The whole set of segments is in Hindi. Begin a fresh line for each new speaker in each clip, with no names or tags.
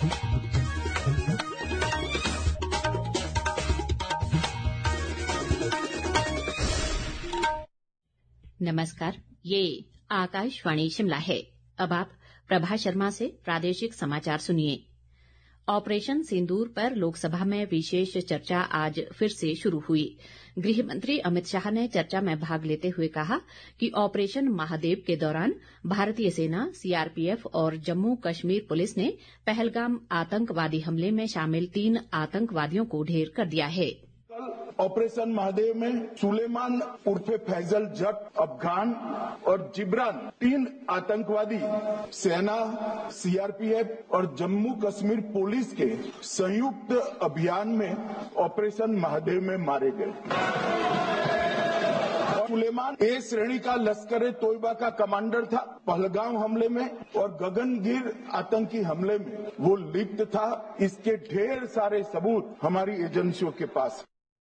नमस्कार, ये आकाशवाणी शिमला है। अब आप प्रभा शर्मा से प्रादेशिक समाचार सुनिए। ऑपरेशन सिंदूर पर लोकसभा में विशेष चर्चा आज फिर से शुरू हुई। गृह मंत्री अमित शाह ने चर्चा में भाग लेते हुए कहा कि ऑपरेशन महादेव के दौरान भारतीय सेना, सीआरपीएफ और जम्मू कश्मीर पुलिस ने पहलगाम आतंकवादी हमले में शामिल 3 आतंकवादियों को ढेर कर दिया है।
ऑपरेशन महादेव में सुलेमान उर्फे फैजल जट अफगान और जिब्रान 3 आतंकवादी सेना, सीआरपीएफ और जम्मू कश्मीर पुलिस के संयुक्त अभियान में ऑपरेशन महादेव में मारे गए। सुलेमान ए श्रेणी का लश्कर ए तोयबा का कमांडर था। पहलगाम हमले में और गगनगिर आतंकी हमले में वो लिप्त था। इसके ढेर सारे सबूत हमारी एजेंसियों के पास।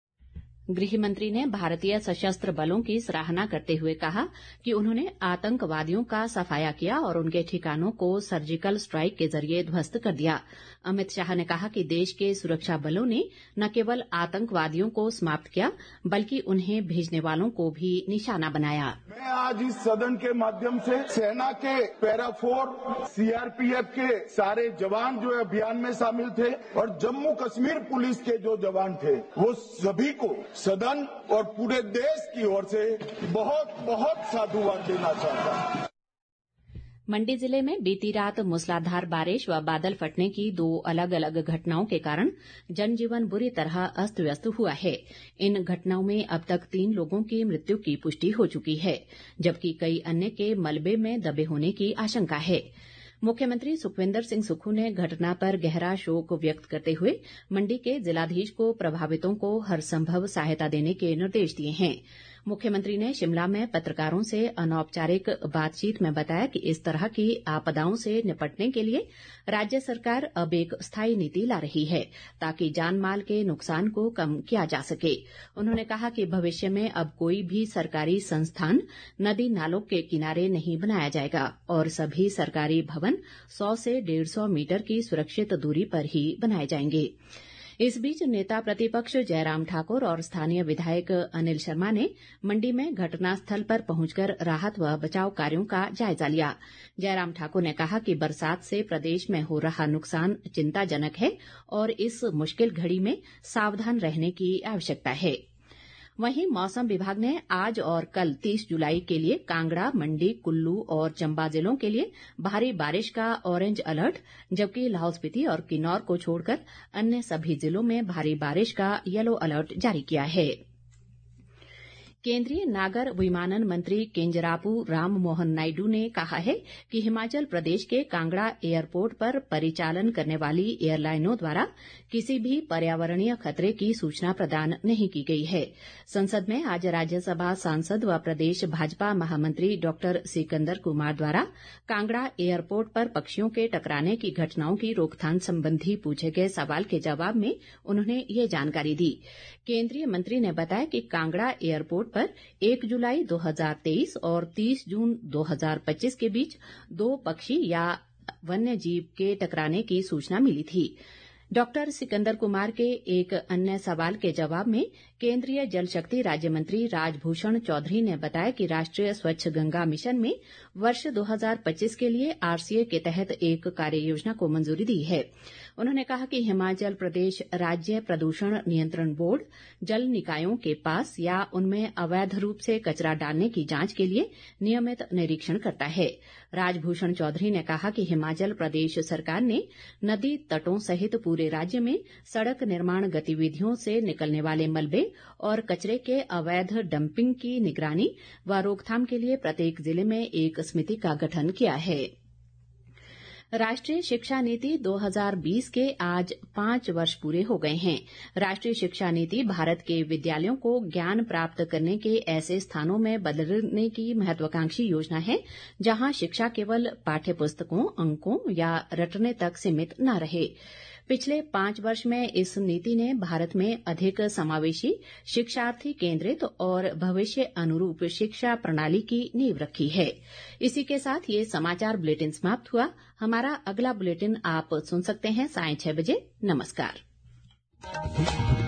गृह मंत्री ने भारतीय सशस्त्र बलों की सराहना करते हुए कहा कि उन्होंने आतंकवादियों का सफाया किया और उनके ठिकानों को सर्जिकल स्ट्राइक के जरिए ध्वस्त कर दिया। अमित शाह ने कहा कि देश के सुरक्षा बलों ने न केवल आतंकवादियों को समाप्त किया बल्कि उन्हें भेजने वालों को भी निशाना बनाया।
मैं आज इस सदन के माध्यम से सेना के पैरा 4, सीआरपीएफ के सारे जवान जो अभियान में शामिल थे और जम्मू कश्मीर पुलिस के जो जवान थे वो सभी को सदन और पूरे देश की ओर से बहुत बहुत साधुवाद देना चाहता हूं।
मंडी जिले में बीती रात मूसलाधार बारिश व बादल फटने की 2 अलग अलग घटनाओं के कारण जनजीवन बुरी तरह अस्त व्यस्त हुआ है। इन घटनाओं में अब तक 3 लोगों की मृत्यु की पुष्टि हो चुकी है, जबकि कई अन्य के मलबे में दबे होने की आशंका है। मुख्यमंत्री सुखविंदर सिंह सुक्खू ने घटना पर गहरा शोक व्यक्त करते हुए मंडी के जिलाधीश को प्रभावितों को हर संभव सहायता देने के निर्देश दिए हैं। मुख्यमंत्री ने शिमला में पत्रकारों से अनौपचारिक बातचीत में बताया कि इस तरह की आपदाओं से निपटने के लिए राज्य सरकार अब एक स्थायी नीति ला रही है ताकि जान माल के नुकसान को कम किया जा सके। उन्होंने कहा कि भविष्य में अब कोई भी सरकारी संस्थान नदी नालों के किनारे नहीं बनाया जाएगा और सभी सरकारी भवन 100 से 150 मीटर की सुरक्षित दूरी पर ही बनाए जाएंगे। इस बीच नेता प्रतिपक्ष जयराम ठाकुर और स्थानीय विधायक अनिल शर्मा ने मंडी में घटनास्थल पर पहुंचकर राहत व बचाव कार्यों का जायजा लिया। जयराम ठाकुर ने कहा कि बरसात से प्रदेश में हो रहा नुकसान चिंताजनक है और इस मुश्किल घड़ी में सावधान रहने की आवश्यकता है। वहीं मौसम विभाग ने आज और कल 30 जुलाई के लिए कांगड़ा, मंडी, कुल्लू और चंबा जिलों के लिए भारी बारिश का ऑरेंज अलर्ट, जबकि लाहौल स्पीति और किन्नौर को छोड़कर अन्य सभी जिलों में भारी बारिश का येलो अलर्ट जारी किया है। केंद्रीय नागर विमानन मंत्री किंजरापू राम मोहन नायडू ने कहा है कि हिमाचल प्रदेश के कांगड़ा एयरपोर्ट पर परिचालन करने वाली एयरलाइनों द्वारा किसी भी पर्यावरणीय खतरे की सूचना प्रदान नहीं की गई है। संसद में आज राज्यसभा सांसद व प्रदेश भाजपा महामंत्री डॉक्टर सिकंदर कुमार द्वारा कांगड़ा एयरपोर्ट पर पक्षियों के टकराने की घटनाओं की रोकथाम संबंधी पूछे गए सवाल के जवाब में उन्होंने ये जानकारी दी। केंद्रीय मंत्री ने बताया कि कांगड़ा एयरपोर्ट पर 1 जुलाई 2023 और 30 जून 2025 के बीच 2 पक्षी या वन्य जीव के टकराने की सूचना मिली थी। डॉक्टर सिकंदर कुमार के एक अन्य सवाल के जवाब में केंद्रीय जल शक्ति राज्य मंत्री राजभूषण चौधरी ने बताया कि राष्ट्रीय स्वच्छ गंगा मिशन में वर्ष 2025 के लिए आरसीए के तहत एक कार्य योजना को मंजूरी दी है। उन्होंने कहा कि हिमाचल प्रदेश राज्य प्रदूषण नियंत्रण बोर्ड जल निकायों के पास या उनमें अवैध रूप से कचरा डालने की जांच के लिए नियमित निरीक्षण करता है। राजभूषण चौधरी ने कहा कि हिमाचल प्रदेश सरकार ने नदी तटों सहित पूरे राज्य में सड़क निर्माण गतिविधियों से निकलने वाले मलबे और कचरे के अवैध डंपिंग की निगरानी व रोकथाम के लिए प्रत्येक जिले में एक समिति का गठन किया है। राष्ट्रीय शिक्षा नीति 2020 के आज 5 वर्ष पूरे हो गए हैं। राष्ट्रीय शिक्षा नीति भारत के विद्यालयों को ज्ञान प्राप्त करने के ऐसे स्थानों में बदलने की महत्वाकांक्षी योजना है जहां शिक्षा केवल पाठ्य पुस्तकों, अंकों या रटने तक सीमित न रहे। पिछले 5 वर्ष में इस नीति ने भारत में अधिक समावेशी, शिक्षार्थी केंद्रित और भविष्य अनुरूप शिक्षा प्रणाली की नींव रखी है। इसी के साथ ये समाचार बुलेटिन समाप्त हुआ। हमारा अगला बुलेटिन आप सुन सकते हैं सायं 6 बजे। नमस्कार।